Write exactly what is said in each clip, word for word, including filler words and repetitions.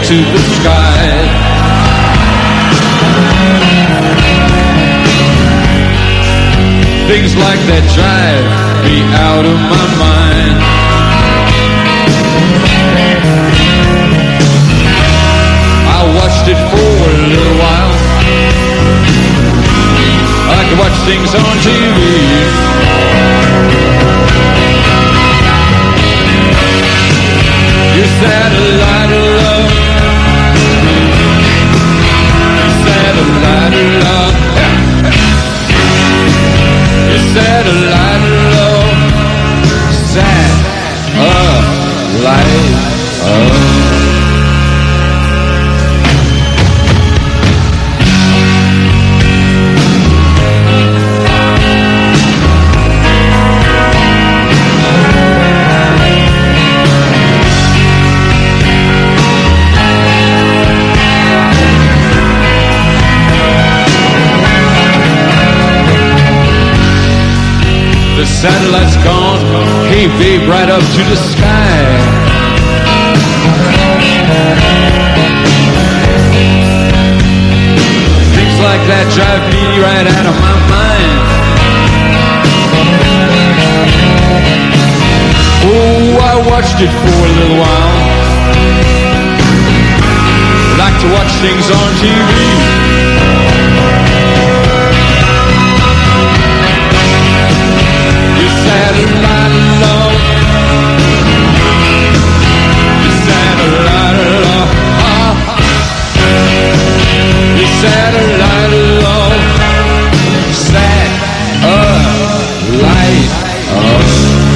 to the sky. Things like that drive me out of my mind. I watched it for a little while. I like to watch things on T V. Your satellite of love, your satellite of love, your satellite of love, satellite of the satellite's gone, hey babe, right up to the sky. Things like that drive me right out of my mind. Oh, I watched it for a little while. Like to watch things on T V. Satellite love, your satellite love, your satellite love, satellite love.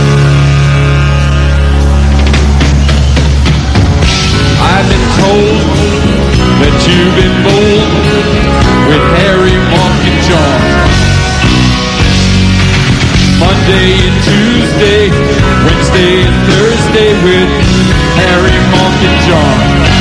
I've been told that you've been bold with Harry, Mark, and John. Monday and Tuesday, Wednesday and Thursday with Harry, Mark, and John.